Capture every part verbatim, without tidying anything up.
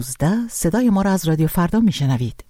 صدای ما را از رادیو فردا میشنوید.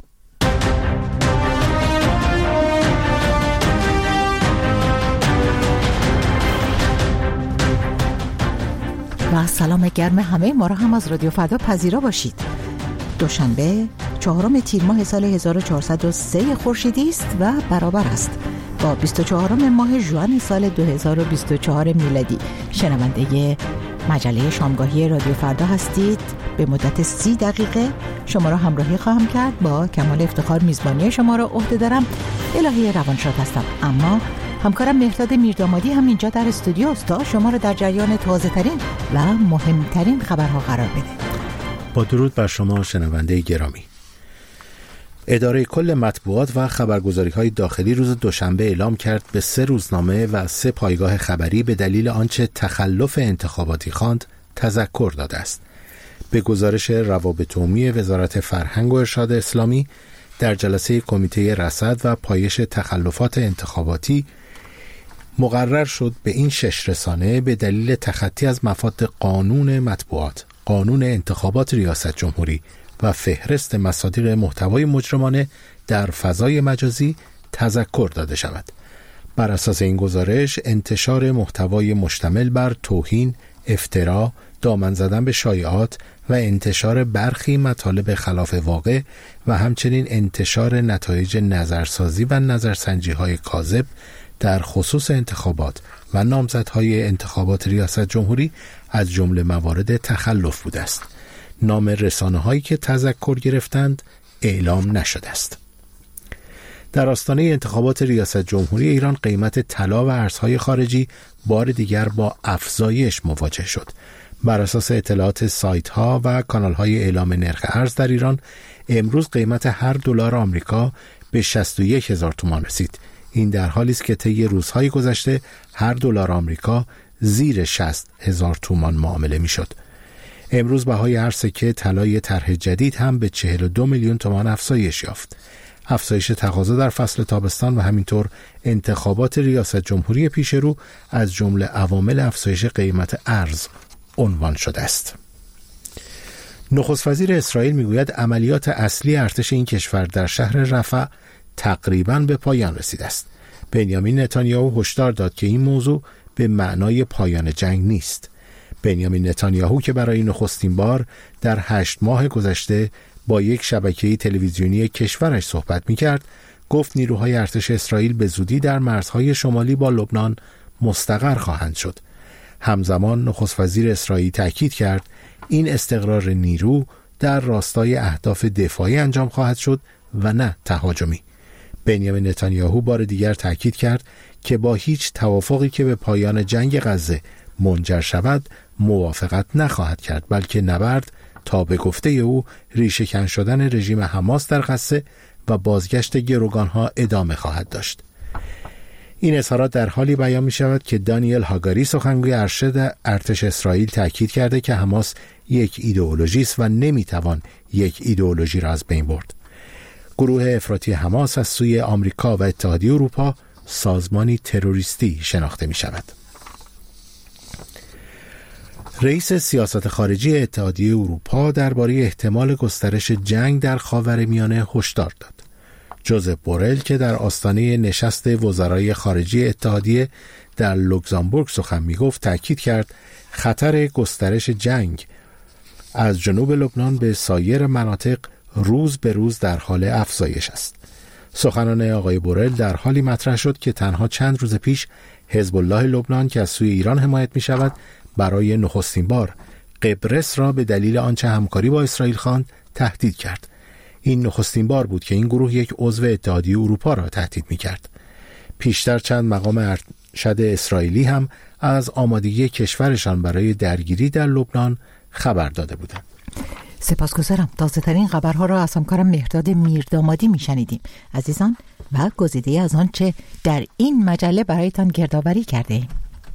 و سلام گرم همه ما را هم از رادیو فردا پذیرا باشید. دوشنبه چهارم تیر ماه سال هزار و چهارصد و سه خورشیدی است و برابر است با بیست و چهارم ماه ژوئن سال دو هزار و بیست و چهار میلادی. شنونده مجله شامگاهی رادیو فردا هستید. به مدت سی دقیقه شما را همراهی خواهم کرد. با کمال افتخار میزبانی شما را عهده دارم. الهی روانشاد هستم، اما همکارم مهرداد میردامادی هم اینجا در استودیو است تا شما را در جریان تازه ترین و مهمترین خبرها قرار بده. با درود بر شما شنونده گرامی. اداره کل مطبوعات و خبرگزاری‌های داخلی روز دوشنبه اعلام کرد به سه روزنامه و سه پایگاه خبری به دلیل آنچه تخلف انتخاباتی خواند تذکر داده است. به گزارش روابط عمومی وزارت فرهنگ و ارشاد اسلامی، در جلسه کمیته رصد و پایش تخلفات انتخاباتی مقرر شد به این شش رسانه به دلیل تخطی از مفاد قانون مطبوعات، قانون انتخابات ریاست جمهوری و فهرست مصادیق محتوای مجرمانه در فضای مجازی تذکر داده شود. بر اساس این گزارش، انتشار محتوای مشتمل بر توهین، افترا، دامن زدن به شایعات و انتشار برخی مطالب خلاف واقع و همچنین انتشار نتایج نظرسازی و نظرسنجی‌های کاذب در خصوص انتخابات و نامزدهای انتخابات ریاست جمهوری از جمله موارد تخلف بوده است. نام رسانه‌هایی که تذکر گرفتند اعلام نشده است. در آستانه انتخابات ریاست جمهوری ایران، قیمت طلا و ارزهای خارجی بار دیگر با افزایش مواجه شد. بر اساس اطلاعات سایت‌ها و کانال‌های اعلام نرخ ارز در ایران، امروز قیمت هر دلار آمریکا به شصت و یک هزار تومان رسید. این در حالی است که طی روزهای گذشته هر دلار آمریکا زیر شصت هزار تومان معامله می‌شد. امروز بهای هر سکه طلای طرح جدید هم به چهل و دو میلیون تومان افزایش یافت. افزایش تقاضا در فصل تابستان و همینطور انتخابات ریاست جمهوری پیش رو از جمله عوامل افزایش قیمت ارز عنوان شده است. نخست وزیر اسرائیل میگوید عملیات اصلی ارتش این کشور در شهر رفح تقریباً به پایان رسیده است. بنیامین نتانیاهو هشدار داد که این موضوع به معنای پایان جنگ نیست. بنیامین نتانیاهو که برای نخستین بار در هشت ماه گذشته با یک شبکه تلویزیونی کشورش صحبت می‌کرد، گفت نیروهای ارتش اسرائیل به زودی در مرزهای شمالی با لبنان مستقر خواهند شد. همزمان نخست وزیر اسرائیل تاکید کرد این استقرار نیرو در راستای اهداف دفاعی انجام خواهد شد و نه تهاجمی. بنیامین نتانیاهو بار دیگر تاکید کرد که با هیچ توافقی که به پایان جنگ غزه منجر شود موافقت نخواهد کرد، بلکه نبرد تا به گفته او ریشه‌کن شدن رژیم حماس در غزه و بازگشت گروگانها ادامه خواهد داشت. این اظهارات در حالی بیان می شود که دانیل هاگاری سخنگوی ارشد ارتش اسرائیل تاکید کرده که حماس یک ایدئولوژی است و نمی توان یک ایدئولوژی را از بین برد. گروه افراطی حماس از سوی آمریکا و اتحادیه اروپا سازمانی تروریستی شناخته می شود. رئیس سیاست خارجی اتحادیه اروپا درباره احتمال گسترش جنگ در خاورمیانه هشدار داد. جوزپ بورل که در آستانه نشست وزرای خارجه اتحادیه در لوکزامبورگ سخن می‌گفت، تاکید کرد خطر گسترش جنگ از جنوب لبنان به سایر مناطق روز به روز در حال افزایش است. سخنان آقای بورل در حالی مطرح شد که تنها چند روز پیش حزب الله لبنان که از سوی ایران حمایت می‌شود برای نخستین بار قبرس را به دلیل آنچه همکاری با اسرائیل خواند تهدید کرد. این نخستین بار بود که این گروه یک عضو اتحادیه اروپا را تهدید می‌کرد. پیشتر چند مقام ارشد اسرائیلی هم از آمادگی کشورشان برای درگیری در لبنان خبر داده بودند. سپاسگزارم. تازه ترین خبرها را از همکارم مهرداد میردامادی میشنیدیم. عزیزان، و گزیده از آنچه در این مجله برایتان گردآوری کرده ایم.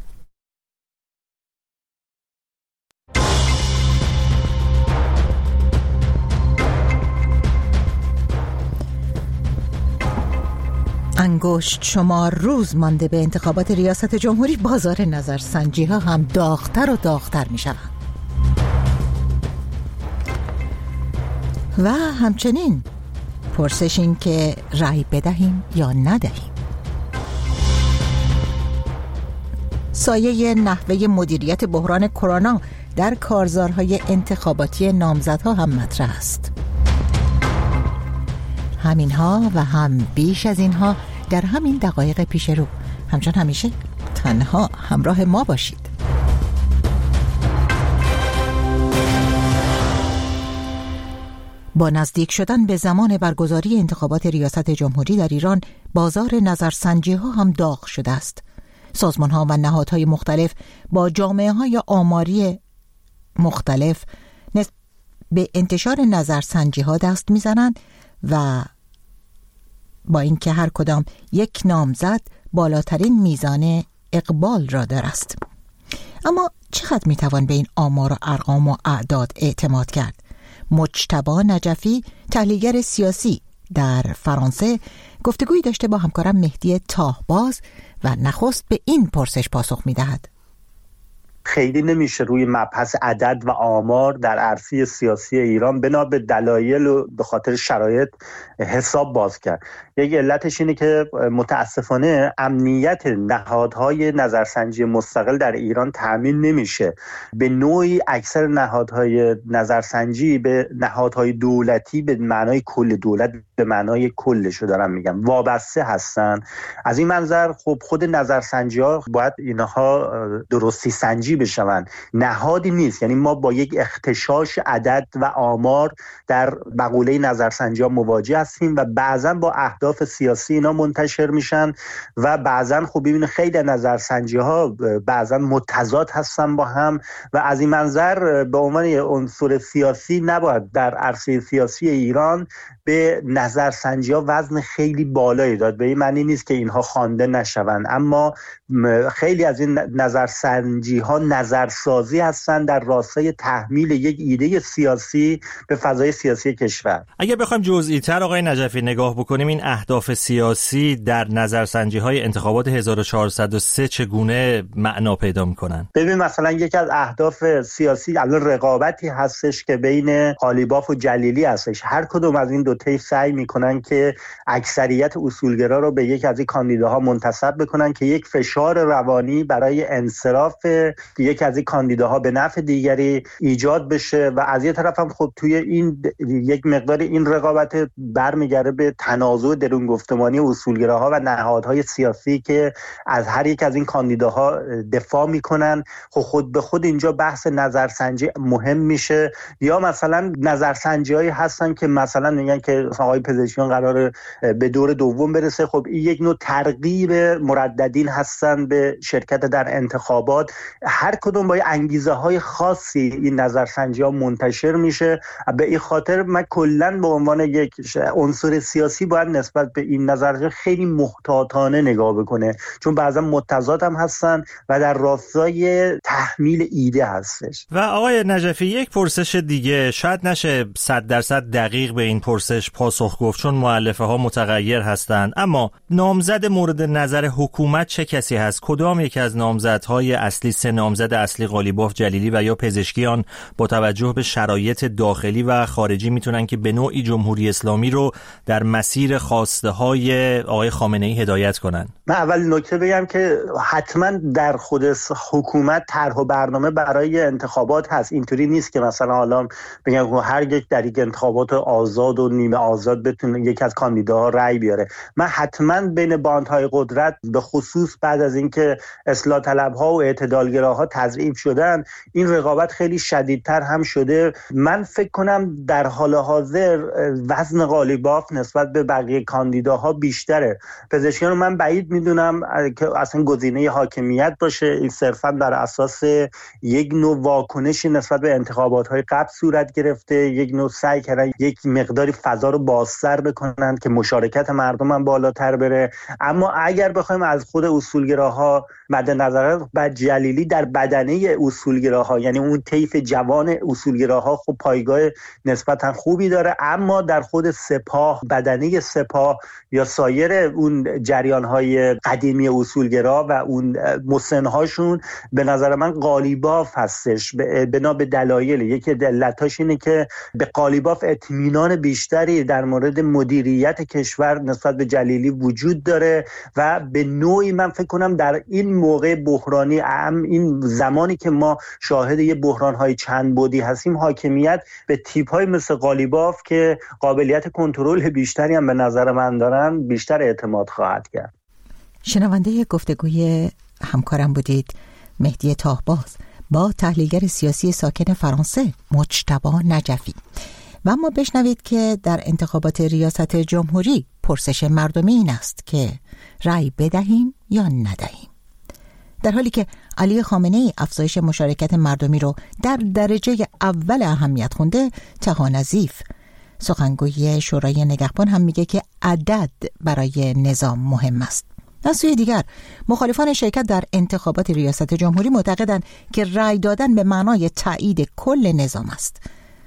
انگشت شمار روز مانده به انتخابات ریاست جمهوری، بازار نظرسنجی ها هم داغ‌تر و داغ‌تر می شود. و همچنین پرسش این که رأی بدهیم یا ندهیم. سایه نحوه مدیریت بحران کرونا در کارزارهای انتخاباتی نامزدها هم مطرح است. همینها و هم بیش از اینها در همین دقایق پیش رو. همچون همیشه تنها همراه ما باشید. با نزدیک شدن به زمان برگزاری انتخابات ریاست جمهوری در ایران، بازار نظرسنجی ها هم داغ شده است. سازمان ها و نهادهای مختلف با جامعه های آماری مختلف به انتشار نظرسنجی ها دست میزنند و با اینکه هر کدام یک نامزد بالاترین میزان اقبال را دارست. اما چقدر میتوان به این آمار و ارقام و اعداد اعتماد کرد؟ مجتبی نجفی، تحلیلگر سیاسی در فرانسه، گفتگویی داشته با همکارم مهدی تاهباز و نخست به این پرسش پاسخ میدهد. خیلی نمیشه روی مبحث عدد و آمار در عرصه سیاسی ایران بنا به دلایل و به خاطر شرایط حساب باز کرد. یک علتش اینه که متاسفانه امنیت نهادهای نظرسنجی مستقل در ایران تامین نمیشه. به نوعی اکثر نهادهای نظرسنجی به نهادهای دولتی به معنای کل دولت، به معنای کلشو دارم میگم، وابسته هستن. از این منظر خب خود نظرسنجی ها باید اینها درستی سنجی بشون. نهادی نیست، یعنی ما با یک اختشاش عدد و آمار در مقوله نظرسنجی ها مواجه هستیم و بعضا با اهداف سیاسی اینا منتشر میشن و بعضا خب ببینید خیلی نظرسنجی ها بعضا متضاد هستن با هم و از این منظر به عنوان عنصر سیاسی نباید در عرصه سیاسی ایران به نظرسنجی ها وزن خیلی بالایی داد. به این معنی نیست که اینها خوانده نشوند، اما خیلی از این نظرسنجی ها نظرسازی هستن در راستای تحمیل یک ایده سیاسی به فضای سیاسی کشور. اگر بخوایم جزئی تر آقای نجفی نگاه بکنیم، این اهداف سیاسی در نظرسنجی های انتخابات هزار و چهارصد و سه چگونه معنا پیدا میکنن؟ ببین مثلا یکی از اهداف سیاسی الان رقابتی هستش که بین قالیباف و جلیلی هستش. هر کدوم از این دو تا سعی میکنن که اکثریت اصولگرا رو به یک از این کاندیداها منتسب بکنن که یک فشار روانی برای انصراف یک از این کاندیداها به نفع دیگری ایجاد بشه و از یه طرف هم خب توی این یک مقدار این رقابت برمیگره به تنازع درون گفتمانی اصولگراها و نهادهای سیاسی که از هر یک از این کاندیداها دفاع میکنن. خب خود به خود اینجا بحث نظرسنجی مهم میشه. یا مثلا نظرسنجی‌هایی هستن که مثلا میگن که آقای پزشکیان قراره به دور دوم برسه. خب این یک نوع ترغیب مرددین هستن به شرکت در انتخابات. هر کدوم با انگیزه های خاصی این نظرسنجی ها منتشر میشه. به این خاطر من کلا به عنوان یک عنصر سیاسی باید نسبت به این نظرسنجی خیلی محتاطانه نگاه بکنه، چون بعضا متضاد هم هستن و در راستای تحمیل ایده هستش. و آقای نجفی، یک پرسش دیگه، شاید نشه صد درصد دقیق به این پرسش پاسخ گفت چون مؤلفه ها متغیر هستند، اما نامزد مورد نظر حکومت چه کسی هست؟ کدام یک از نامزدهای اصلی، سه نامزد اصلی قالیباف، جلیلی و یا پزشکیان، با توجه به شرایط داخلی و خارجی میتونن که به نوعی جمهوری اسلامی رو در مسیر خواسته های آقای خامنه ای هدایت کنن؟ من اول نکته بگم که حتما در خود حکومت طرح و برنامه برای انتخابات هست. اینطوری نیست که مثلا حالا بگم هر یک در یک انتخابات آزاد و نیمه آزاد بتونه یک از کاندیداها رأی بیاره. من حتما بین باندهای قدرت به خصوص بعد از اینکه اصلاح طلبها و اعتدالگراها تضعیف شدن، این رقابت خیلی شدیدتر هم شده. من فکر کنم در حال حاضر وزن قالیباف نسبت به بقیه کاندیداها بیشتره. پزشکیان رو من بعید میدونم که اصلا گزینه حاکمیت باشه. این صرفا بر اساس یک نوع واکنشی نسبت به انتخابات‌های قبل صورت گرفته، یک نوع سعی کردن یک مقداری فضا رو بازتر بکنن که مشارکت مردم هم بالاتر بره. اما اگر بخوایم از خود اصولگراها مد نظر بعد جلیلی در بدنه اصولگراها، یعنی اون طیف جوان اصولگراها خب پایگاه نسبتا خوبی داره، اما در خود سپاه، بدنه سپاه یا سایر اون جریان‌های قدیمی اصولگرا و اون مسن‌هاشون به نظر من قالیباف هستش، بنا به دلایل. یکی علتاش اینه که به قالیباف اطمینان بیشتری در مورد مدیریت کشور نسبت به جلیلی وجود داره و به نوعی من فکر کنم در این موقع بحرانی، این زمانی که ما شاهد یه بحران‌های چند بعدی هستیم، حاکمیت به تیپ‌های مثل قالیباف که قابلیت کنترل بیشتری هم به نظر من دارن بیشتر اعتماد خواهد کرد. شنونده گفتگوی همکارم بودید، مهدی تاهباز، با تحلیلگر سیاسی ساکن فرانسه مجتبی نجفی. و اما بشنوید که در انتخابات ریاست جمهوری پرسش مردمی این است که رأی بدهیم یا ندهیم، در حالی که علی خامنه‌ای افزایش مشارکت مردمی رو در درجه اول اهمیت خونده. طه نظیف، سخنگوی شورای نگهبان، هم میگه که عدد برای نظام مهم است. از سوی دیگر مخالفان شرکت در انتخابات ریاست جمهوری معتقدند که رأی دادن به معنای تایید کل نظام است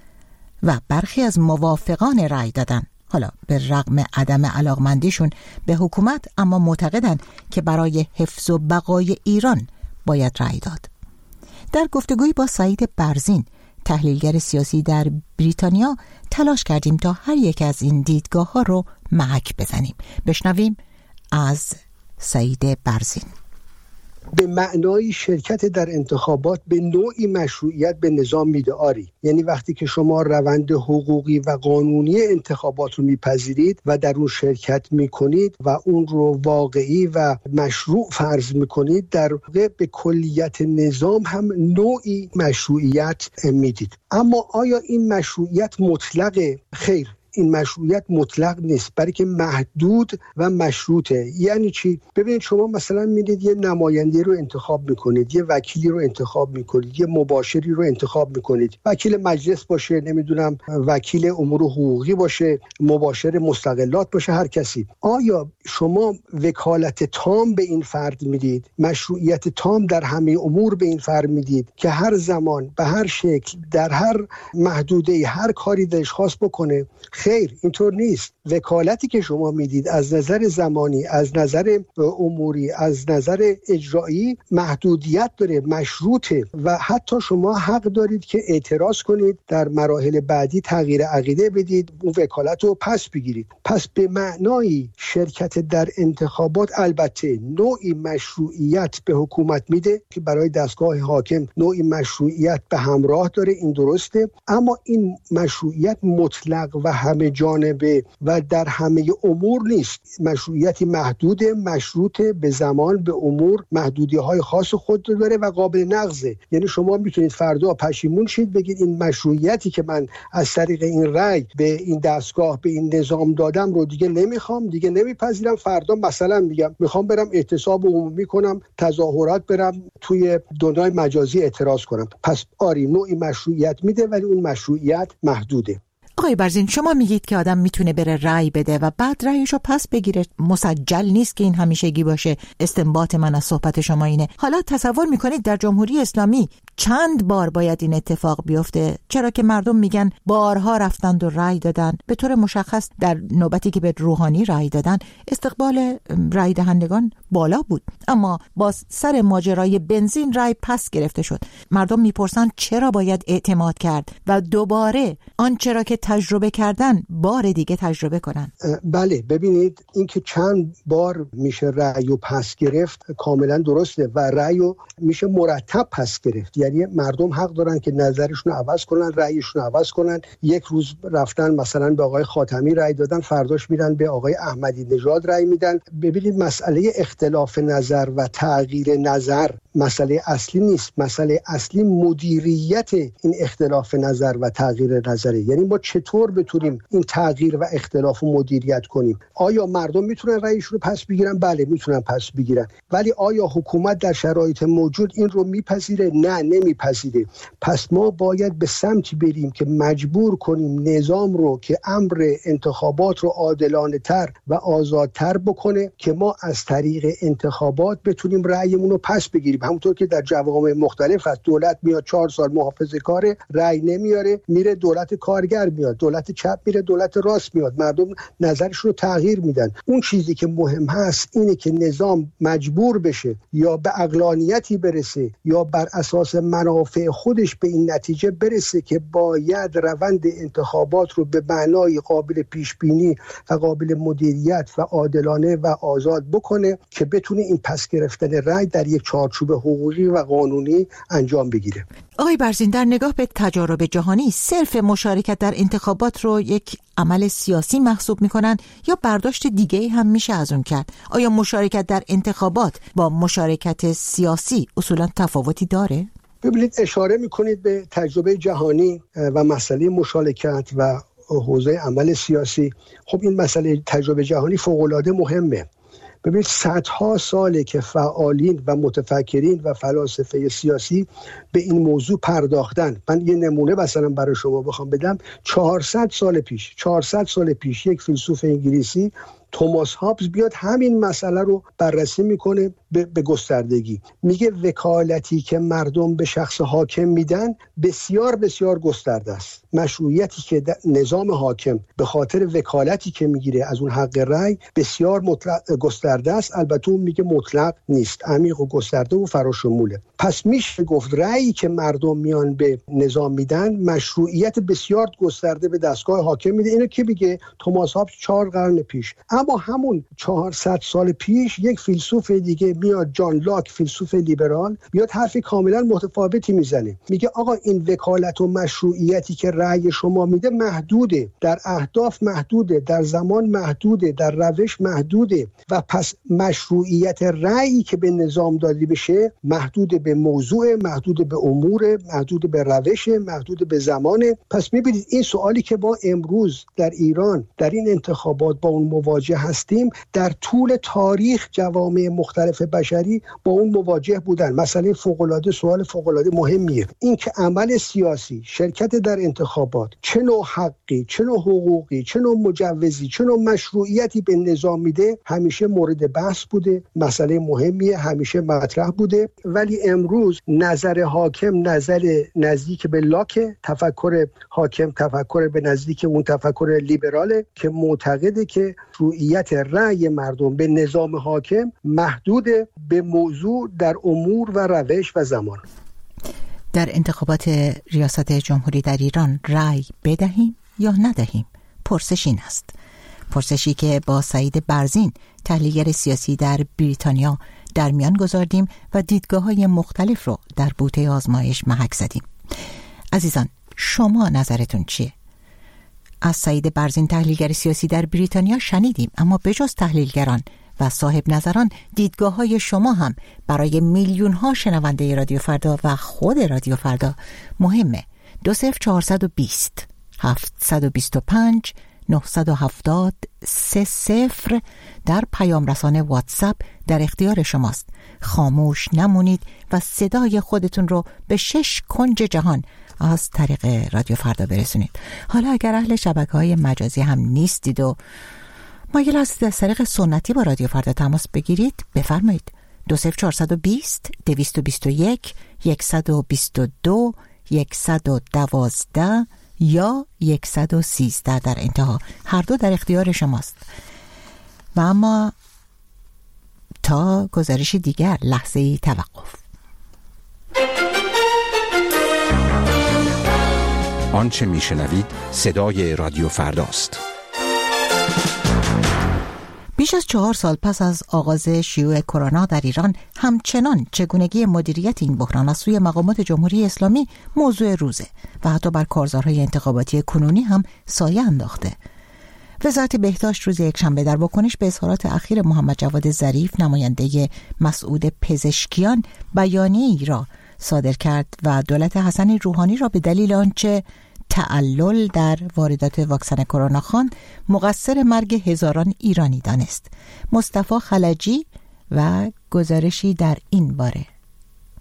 و برخی از موافقان رأی دادن، حالا به رغم عدم علاقمندیشون به حکومت، اما معتقدند که برای حفظ و بقای ایران باید رأی داد. در گفتگویی با سعید برزین، تحلیلگر سیاسی در بریتانیا، تلاش کردیم تا هر یک از این دیدگاه ها رو محک بزنیم. بشنویم از سعید برزین. به معنای شرکت در انتخابات به نوعی مشروعیت به نظام میده آری، یعنی وقتی که شما روند حقوقی و قانونی انتخابات رو میپذیرید و در اون شرکت میکنید و اون رو واقعی و مشروع فرض میکنید، در واقع به کلیت نظام هم نوعی مشروعیت میدید. اما آیا این مشروعیت مطلقه؟ خیر، این مشروعیت مطلق نیست، برای که محدود و مشروطه. یعنی چی؟ ببینید شما مثلا میدید یه نماینده رو انتخاب میکنید، یه وکیلی رو انتخاب میکنید، یه مباشری رو انتخاب میکنید، وکیل مجلس باشه، نمیدونم وکیل امور حقوقی باشه، مباشر مستقلات باشه، هر کسی. آیا شما وکالت تام به این فرد میدید، مشروعیت تام در همه امور به این فرد میدید که هر زمان به هر شکل در هر محدوده هر کاری دلش خواست بکنه؟ خیر، اینطور نیست. وکالتی که شما میدید از نظر زمانی، از نظر اموری، از نظر اجرایی محدودیت داره، مشروطه و حتی شما حق دارید که اعتراض کنید، در مراحل بعدی تغییر عقیده بدید، اون وکالت رو پس بگیرید. پس به معنای شرکت در انتخابات البته نوعی مشروعیت به حکومت میده که برای دستگاه حاکم نوعی مشروعیت به همراه داره، این درسته، اما این مشروعیت مطلق و همه جانبه و در همه امور نیست. مشروعیتی محدود، مشروط به زمان، به امور، محدودیت‌های خاص خود داره و قابل نقضه. یعنی شما میتونید فردا پشیمون شید بگید این مشروعیتی که من از طریق این رأی به این دستگاه، به این نظام دادم رو دیگه نمیخوام، دیگه نمیپذیرم. فردا مثلا میگم میخوام برم اعتصاب عمومی کنم، تظاهرات برم، توی دنیای مجازی اعتراض کنم. پس آری نوعی مشروعیت میده ولی اون مشروعیت محدوده. آقای برزین، شما میگید که آدم میتونه بره رأی بده و بعد رأیشو پس بگیره، مسجل نیست که این همیشگی باشه. استنباط من از صحبت شما اینه. حالا تصور میکنید در جمهوری اسلامی چند بار باید این اتفاق بیفته؟ چرا که مردم میگن بارها رفتند و رأی دادن. به طور مشخص در نوبتی که به روحانی رأی دادن استقبال رأی دهندگان بالا بود، اما با سر ماجرای بنزین رأی پس گرفته شد. مردم میپرسن چرا باید اعتماد کرد و دوباره آنچه را که تجربه کردن بار دیگه تجربه کنن. بله، ببینید این که چند بار میشه رأیو پس گرفت کاملا درسته و رأیو میشه مرتب پس گرفت. یعنی مردم حق دارن که نظرشون رو عوض کنن، رأیشون رو عوض کنن. یک روز رفتن مثلا به آقای خاتمی رأی دادن، فرداش میرن به آقای احمدی نژاد رأی میدن. ببینید مسئله اختلاف نظر و تغییر نظر مسئله اصلی نیست. مسئله اصلی مدیریت این اختلاف نظر و تغییر نظره. یعنی ما چطور بتونیم این تغییر و اختلاف رو مدیریت کنیم؟ آیا مردم میتونن رأیشون رو پس بگیرن؟ بله میتونن پس بگیرن. ولی آیا حکومت در شرایط موجود این رو میپذیره؟ نه، نمیپذیره. پس ما باید به سمتی بریم که مجبور کنیم نظام رو که امر انتخابات رو عادلانه تر و آزادتر بکنه که ما از طریق انتخابات بتونیم رأیمون رو پس بگیریم. همونطور که در جوامع مختلف هست، دولت میاد چهار سال محافظه کاره، رأی نمیاره، میره دولت کارگر میاد، دولت چپ میره، دولت راست میاد، مردم نظرشون رو تغییر میدن. اون چیزی که مهم هست اینه که نظام مجبور بشه یا به عقلانیتی برسه یا بر اساس منافع خودش به این نتیجه برسه که باید روند انتخابات رو به معنای قابل پیش بینی و قابل مدیریت و عادلانه و آزاد بکنه که بتونه این پس گرفتن رأی در یک چارچوب حقوقی و قانونی انجام بگیره. آقای برزین، در نگاه به تجارب جهانی صرف مشارکت در انتخابات رو یک عمل سیاسی محسوب میکنن یا برداشت دیگه هم میشه از اون کرد؟ آیا مشارکت در انتخابات با مشارکت سیاسی اصولا تفاوتی داره؟ ببینید، اشاره میکنید به تجربه جهانی و مسئله مشارکت و حوزه عمل سیاسی. خب این مسئله تجربه جهانی فوق‌العاده مهمه. ببینید صدها ساله که فعالین و متفکرین و فلاسفه سیاسی به این موضوع پرداختن. من یه نمونه مثلا برای شما بخوام بدم. چهارصد سال پیش چهارصد سال پیش یک فیلسوف انگلیسی توماس هابز بیاد همین مسئله رو بررسی میکنه به, به گستردگی. میگه وکالتی که مردم به شخص حاکم میدن بسیار بسیار گسترده است. مشروعیتی که نظام حاکم به خاطر وکالتی که میگیره از اون حق رأی بسیار مطلق گسترده است. البته اون میگه مطلق نیست، عمیق و گسترده و فراشموله. پس میشه گفت رأیی که مردم میان به نظام میدن مشروعیت بسیار گسترده به دستگاه حاکم میده. اینو کی میگه؟ توماس هابز چهار قرن پیش. اما همون چهارصد سال پیش یک فیلسوف دیگه میاد، جان لاک، فیلسوف لیبرال، میاد حرف کاملا متفاوتی میزنه. میگه آقا این وکالت و مشروعیتی که رأی شما میده محدوده، در اهداف محدوده، در زمان محدوده، در روش محدوده و پس مشروعیت رأیی که به نظام داده بشه محدود به موضوع، محدود به امور، محدود به روش، محدود به زمانه. پس میبینید این سوالی که ما امروز در ایران در این انتخابات با اون مواجه هستیم، در طول تاریخ جوامع مختلف بشری با اون مواجه بودن. مسئله فوق‌العاده سوال فوق‌العاده مهمیه. این که عمل سیاسی، شرکت در انتخابات چه نوع حقی، چه نوع حقوقی، چه نوع مجوزی، چه نوع مشروعیتی به نظام میده همیشه مورد بحث بوده، مسئله مهمیه، همیشه مطرح بوده. ولی امروز نظر حاکم نظر نزدیک به لاک، تفکر حاکم تفکر به نزدیک اون تفکر لیبراله که معتقده که مشروعیت رأی مردم به نظام حاکم محدود به موضوع در امور و روش و زمان. در انتخابات ریاست جمهوری در ایران رأی بدهیم یا ندهیم؟ پرسش این است. پرسشی که با سعید برزین، تحلیلگر سیاسی در بریتانیا، در میان گذاردیم و دیدگاه‌های مختلف رو در بوته آزمایش محک زدیم. عزیزان، شما نظرتون چیه؟ از سعید برزین، تحلیلگر سیاسی در بریتانیا، شنیدیم، اما بجز تحلیلگران و صاحب نظران دیدگاه‌های شما هم برای میلیون‌ها شنونده رادیو فردا و خود رادیو فردا مهمه. دو صفر چهارصد و بیست هفتصد و بیست و پنج نهصد و هفتاد سه صفر در پیام رسانه واتساپ در اختیار شماست. خاموش نمونید و صدای خودتون رو به شش کنج جهان از طریق رادیو فردا برسونید. حالا اگر اهل شبکه‌های مجازی هم نیستید و مایل هستید از طریق سنتی با رادیو فردا تماس بگیرید، بفرمایید. دو صفر چهارصد و بیست دویست و بیست و یک صد و بیست و دو صد و دوازده یا صد و سیزده در انتها. هر دو در اختیار شماست. و اما تا گزارش دیگر لحظه‌ای توقف. آنچه میشنوید صدای رادیو فرداست. بیش از چهار سال پس از آغاز شیوع کرونا در ایران، همچنان چگونگی مدیریت این بحران از سوی مقامات جمهوری اسلامی موضوع روزه و حتی بر کارزارهای انتخاباتی کنونی هم سایه انداخته. وزارت بهداشت روز یکشنبه در واکنش به اظهارات اخیر محمد جواد ظریف، نماینده مسعود پزشکیان، بیانیه‌ای را صادر کرد و دولت حسن روحانی را به دلیل آنچه تعلل در واردات واکسن کرونا خان مقصر مرگ هزاران ایرانی دانست. مصطفی خلجی و گزارشی در این باره.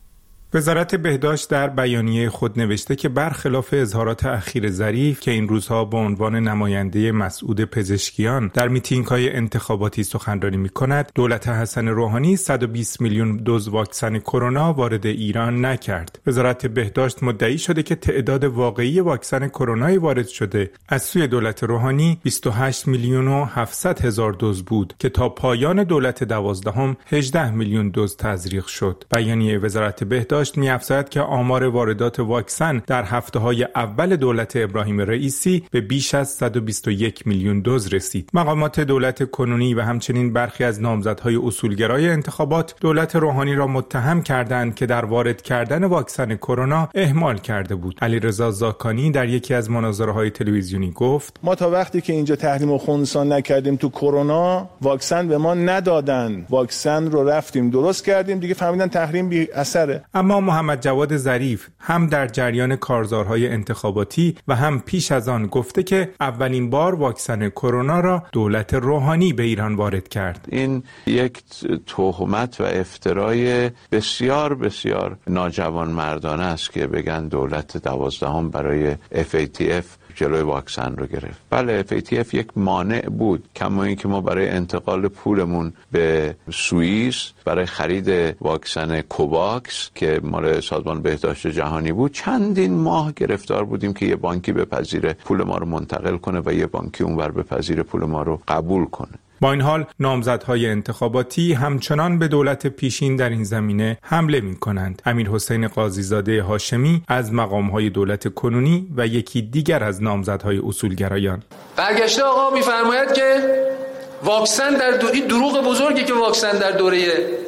وزارت بهداشت در بیانیه خود نوشته که برخلاف اظهارات اخیر ظریف که این روزها به عنوان نماینده مسعود پزشکیان در میتینگ‌های انتخاباتی سخنرانی می‌کند، دولت حسن روحانی صد و بیست میلیون دوز واکسن کرونا وارد ایران نکرد. وزارت بهداشت مدعی شده که تعداد واقعی واکسن کرونا وارد شده از سوی دولت روحانی بیست و هشت میلیون و هفتصد هزار دوز بود که تا پایان دولت دوازدهم هجده میلیون دوز تزریق شد. بیانیه وزارت بهداشت می‌افزاید که آمار واردات واکسن در هفته‌های اول دولت ابراهیم رئیسی به بیش از صد و بیست و یک میلیون دوز رسید. مقامات دولت کنونی و همچنین برخی از نامزدهای اصولگرای انتخابات دولت روحانی را متهم کردند که در وارد کردن واکسن کرونا اهمال کرده بود. علیرضا زاکانی در یکی از مناظره‌های تلویزیونی گفت: ما تا وقتی که اینجا تحریم و خنثی نکردیم تو کرونا، واکسن به ما ندادن. واکسن رو رفتیم درست کردیم، دیگه فهمیدن تحریم بی اثره. اما محمد جواد ظریف هم در جریان کارزارهای انتخاباتی و هم پیش از آن گفته که اولین بار واکسن کرونا را دولت روحانی به ایران وارد کرد. این یک تهمت و افترای بسیار بسیار ناجوانمردانه است که بگن دولت دوازدهم برای اف ای تی اف جلوی واکسن رو گرفت. بله، اف ای تی اف یک مانع بود، کما اینکه ما برای انتقال پولمون به سوئیس برای خرید واکسن کوواکس که مال سازمان بهداشت جهانی بود چندین ماه گرفتار بودیم که یه بانکی بپذیره پول ما رو منتقل کنه و یه بانکی اونور بپذیره پول ما رو قبول کنه. با این حال نامزدهای انتخاباتی همچنان به دولت پیشین در این زمینه حمله می کنند. امیرحسین قاضیزاده هاشمی از مقامهای دولت کنونی و یکی دیگر از نامزدهای اصولگرایان برگشته آقا میفرماید که واکسن در دو... این دروغ بزرگی که واکسن در دوره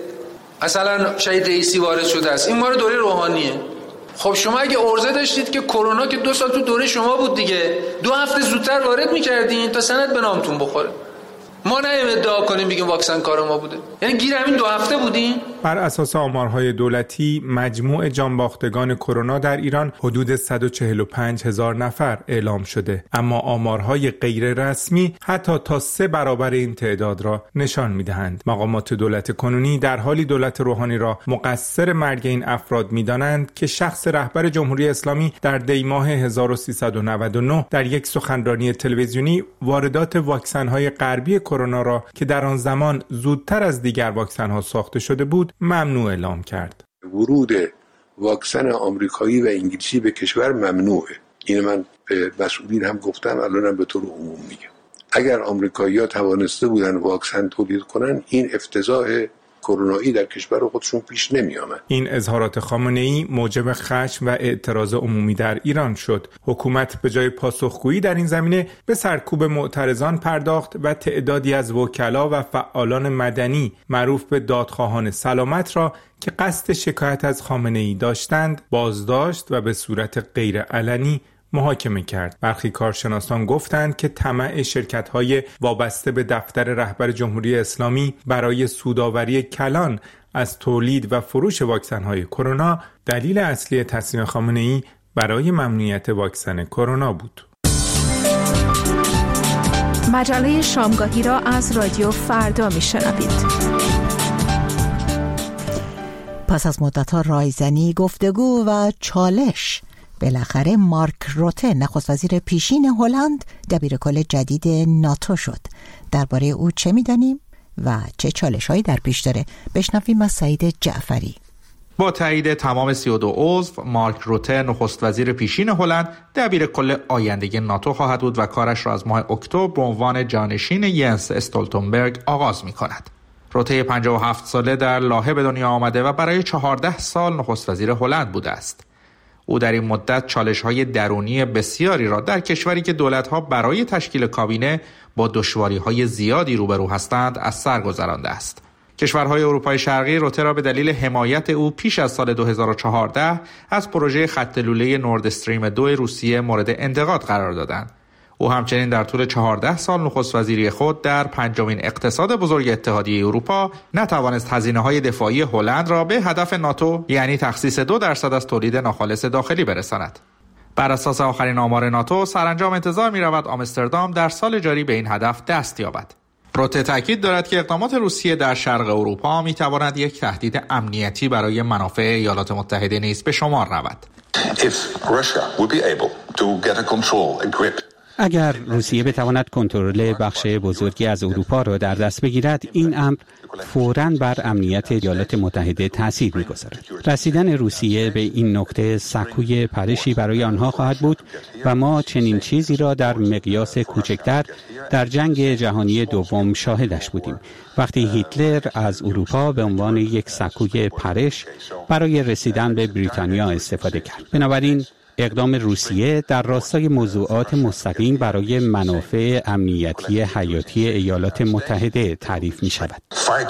مثلا شهید رئیسی وارد شده است، این ما رو دوره روحانیه. خب شما اگه عرضه داشتید که کرونا که دو سال تو دوره شما بود دیگه، دو هفته زودتر وارد می‌کردین تا سند به نامتون بخوره. ما نیم ادعا کنیم بگیم واکسن کار ما بوده، یعنی گیر همین دو هفته بودیم. بر اساس آمارهای دولتی مجموع جانباختگان کرونا در ایران حدود صد و چهل و پنج هزار نفر اعلام شده، اما آمارهای غیر رسمی حتی تا سه برابر این تعداد را نشان می‌دهند. مقامات دولت کنونی در حالی دولت روحانی را مقصر مرگ این افراد می‌دانند که شخص رهبر جمهوری اسلامی در دی ماه هزار و سیصد و نود و نه در یک سخنرانی تلویزیونی واردات واکسن‌های غربی کرونا را که در آن زمان زودتر از دیگر واکسن‌ها ساخته شده بود ممنوع اعلام کرد. ورود واکسن آمریکایی و انگلیسی به کشور ممنوعه. این من به مسئولین هم گفتم، الانم به طور عموم میگم. اگر آمریکایی‌ها توانسته بودن واکسن تولید کنن، این افتضاح کرونایی در کشور خودشون پیش نمی آمد. این اظهارات خامنه‌ای موجب خشم و اعتراض عمومی در ایران شد. حکومت به جای پاسخگویی در این زمینه به سرکوب معترضان پرداخت و تعدادی از وکلا و فعالان مدنی معروف به دادخواهان سلامت را که قصد شکایت از خامنه‌ای داشتند بازداشت و به صورت غیر علنی محاکمه کرد. برخی کارشناسان گفتند که طمع شرکت‌های وابسته به دفتر رهبر جمهوری اسلامی برای سودآوری کلان از تولید و فروش واکسن‌های کرونا دلیل اصلی تصمیم خامنه‌ای برای ممنوعیت واکسن کرونا بود. مجله شامگاهی را از رادیو فردا میشنوید. پس از مدت‌ها رایزنی، گفتگو و چالش، بالاخره مارک روته نخست وزیر پیشین هلند دبیرکل جدید ناتو شد. درباره او چه می‌دانیم و چه چالش‌هایی در پیش داره؟ بشنویم از سعید جعفری. با تایید تمام سی و دو عضو، مارک روته نخست وزیر پیشین هلند دبیرکل آینده ناتو خواهد بود و کارش را از ماه اکتبر به عنوان جانشین ینس استولتنبرگ آغاز می‌کند. روته پنجاه و هفت ساله در لاهه به دنیا آمده و برای چهارده سال نخست وزیر هلند بوده است. او در این مدت چالش‌های درونی بسیاری را در کشوری که دولت‌ها برای تشکیل کابینه با دشواری‌های زیادی روبرو هستند از سر گذرانده است. کشورهای اروپای شرقی روته را به دلیل حمایت او پیش از سال دو هزار و چهارده از پروژه خط لوله نورد استریم دو روسیه مورد انتقاد قرار دادند. او همچنین در طول چهارده سال نخست وزیری خود در پنجمین اقتصاد بزرگ اتحادیه اروپا نتوانست هزینه‌های دفاعی هلند را به هدف ناتو یعنی تخصیص دو درصد از تولید ناخالص داخلی برساند. بر اساس آخرین آمار ناتو سرانجام انتظار می‌رود آمستردام در سال جاری به این هدف دست یابد. روته تاکید دارد که اقدامات روسیه در شرق اروپا میتواند یک تهدید امنیتی برای منافع ایالات متحده نیز به شمار رود. اگر روسیه بتواند کنترل بخش بزرگی از اروپا را در دست بگیرد، این امر فوراً بر امنیت ایالات متحده تأثیر می‌گذارد. رسیدن روسیه به این نقطه سکوی پرشی برای آنها خواهد بود و ما چنین چیزی را در مقیاس کوچکتر در جنگ جهانی دوم شاهدش بودیم، وقتی هیتلر از اروپا به عنوان یک سکوی پرش برای رسیدن به بریتانیا استفاده کرد. بنابراین اقدام روسیه در راستای موضوعات مستقیم برای منافع امنیتی حیاتی ایالات متحده تعریف می شود.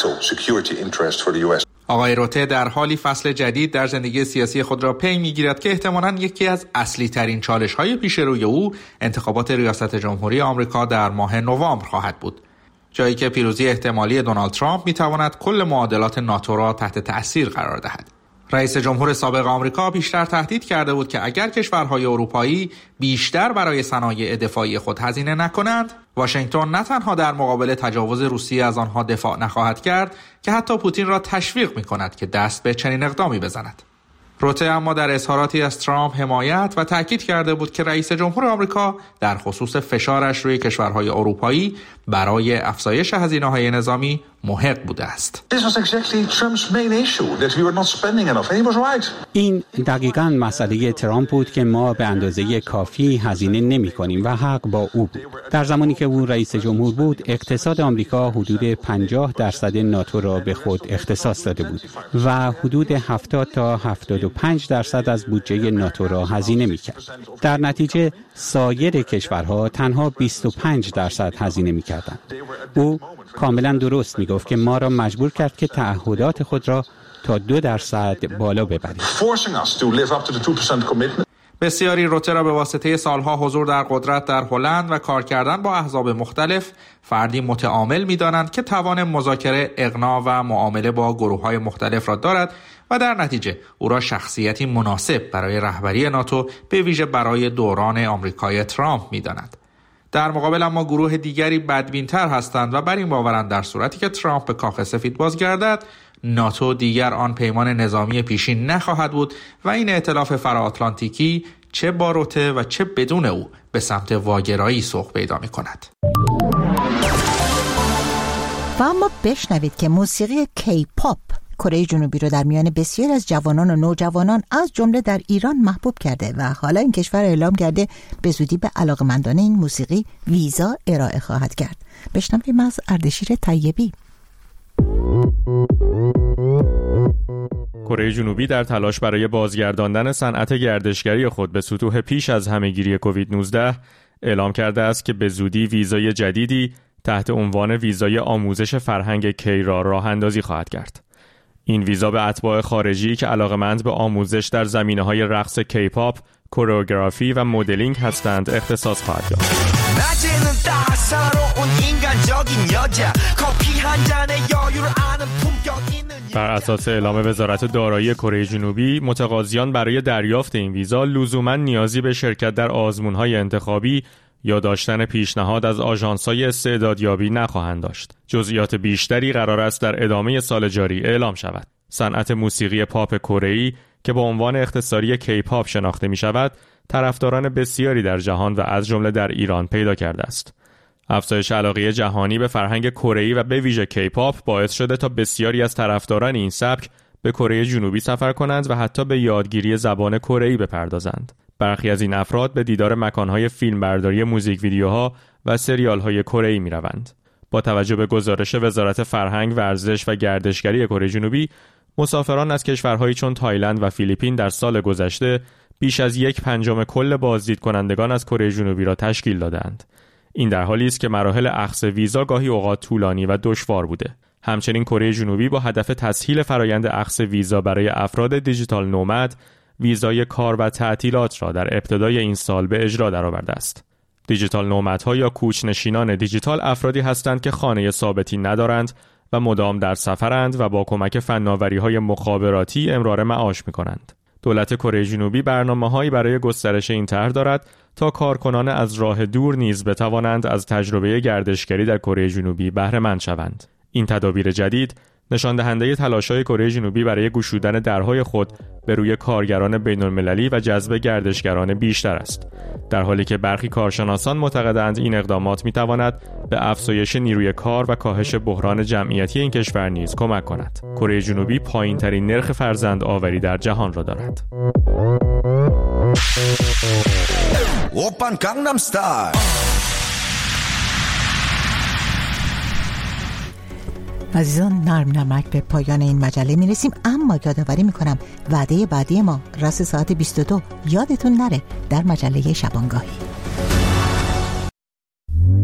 آقای روته در حالی فصل جدید در زندگی سیاسی خود را پی می گیرد که احتمالاً یکی از اصلی ترین چالش های پیش روی او انتخابات ریاست جمهوری آمریکا در ماه نوامبر خواهد بود، جایی که پیروزی احتمالی دونالد ترامپ می تواند کل معادلات ناتو را تحت تأثیر قرار دهد. رئیس جمهور سابق آمریکا پیشتر تهدید کرده بود که اگر کشورهای اروپایی بیشتر برای صنایع دفاعی خود هزینه نکنند، واشنگتن نه تنها در مقابل تجاوز روسیه از آنها دفاع نخواهد کرد که حتی پوتین را تشویق می‌کند که دست به چنین اقدامی بزند. روته اما در اظهاراتی از ترامپ حمایت و تاکید کرده بود که رئیس جمهور آمریکا در خصوص فشارش روی کشورهای اروپایی برای افزایش هزینه‌های نظامی محق بوده است. این دقیقاً مسئله ترامپ بود که ما به اندازه کافی هزینه نمی کنیم و حق با او بود. در زمانی که او رئیس جمهور بود، اقتصاد آمریکا حدود پنجاه درصد ناتو را به خود اختصاص داده بود و حدود هفتاد تا هفتاد و پنج درصد از بودجه ناتو را هزینه می کرد. در نتیجه سایر کشورها تنها بیست و پنج درصد هزینه می کردند. او کاملا درست می گفت که ما را مجبور کرد که تعهدات خود را تا دو درصد بالا ببریم. بسیاری روته را به واسطه سالها حضور در قدرت در هلند و کار کردن با احزاب مختلف فردی متعامل می دانند که توان مذاکره، اقناع و معامله با گروه‌های مختلف را دارد و در نتیجه او را شخصیتی مناسب برای رهبری ناتو به ویژه برای دوران آمریکای ترامپ می داند. در مقابل اما گروه دیگری بدبین‌تر هستند و بر این باورند در صورتی که ترامپ به کاخ سفید بازگردد، ناتو دیگر آن پیمان نظامی پیشین نخواهد بود و این ائتلاف فرااتلانتیکی چه با روته و چه بدون او به سمت واگرایی سوق پیدا می کند. و اما بشنوید که موسیقی کی پاپ کره جنوبی رو در میان بسیار از جوانان و نوجوانان از جمله در ایران محبوب کرده و حالا این کشور اعلام کرده به زودی به علاقمندان این موسیقی ویزا ارائه خواهد کرد. بشنویم از اردشیر طیبی. کره جنوبی در تلاش برای بازگرداندن صنعت گردشگری خود به سطوح پیش از همهگیری کووید نوزده اعلام کرده است که به زودی ویزای جدیدی تحت عنوان ویزای آموزش فرهنگ کی را راه اندازی خواهد کرد. این ویزا به اتباع خارجی که علاقه‌مند به آموزش در زمینه‌های رقص کی پاپ، کوریوگرافی و مدلینگ هستند اختصاص خواهد یافت. بر اساس اعلام وزارت دارایی کره جنوبی، متقاضیان برای دریافت این ویزا لزوماً نیازی به شرکت در آزمون‌های انتخابی یا داشتن پیشنهاد از آژانس‌های استعدادیابی نخواهند داشت. جزئیات بیشتری قرار است در ادامه سال جاری اعلام شود. صنعت موسیقی پاپ کره‌ای که با عنوان اختصاری کی پاپ شناخته می‌شود، طرفداران بسیاری در جهان و از جمله در ایران پیدا کرده است. افزایش علاقه جهانی به فرهنگ کره‌ای و به ویژه کی پاپ باعث شده تا بسیاری از طرفداران این سبک به کره جنوبی سفر کنند و حتی به یادگیری زبان کره‌ای بپردازند. برخی از این افراد به دیدار مکان‌های فیلمبرداری موزیک ویدیوها و سریال‌های کره‌ای می‌روند. با توجه به گزارش وزارت فرهنگ، ورزش و گردشگری کره جنوبی، مسافران از کشورهایی چون تایلند و فیلیپین در سال گذشته بیش از یک پنجم کل بازدید کنندگان از کره جنوبی را تشکیل دادند. این در حالی است که مراحل اخذ ویزا گاهی اوقات طولانی و دشوار بوده. همچنین کره جنوبی با هدف تسهیل فرایند اخذ ویزا برای افراد دیجیتال نومد، ویزای کار و تعطیلات را در ابتدای این سال به اجرا درآورده است. دیجیتال نومدها یا کوچ‌نشینان دیجیتال افرادی هستند که خانه ثابتی ندارند و مدام در سفرند و با کمک فناوری‌های مخابراتی امرار معاش می‌کنند. دولت کره جنوبی برنامه‌هایی برای گسترش این طرح دارد تا کارکنان از راه دور نیز بتوانند از تجربه گردشگری در کره جنوبی بهره مند شوند. این تدابیر جدید نشان دهنده تلاش‌های کره جنوبی برای گشودن درهای خود به روی کارگران بین‌المللی و جذب گردشگران بیشتر است، در حالی که برخی کارشناسان معتقدند این اقدامات می‌تواند به افزایش نیروی کار و کاهش بحران جمعیتی این کشور نیز کمک کند. کره جنوبی پایین‌ترین نرخ فرزند آوری در جهان را دارد. اوپن گانگنام استایل. عزیزان، نرم نرمک به پایان این مجله میرسیم، اما یادآوری میکنم وعده بعدی ما راست ساعت بیست و دو یادتون نره در مجله شبانگاهی.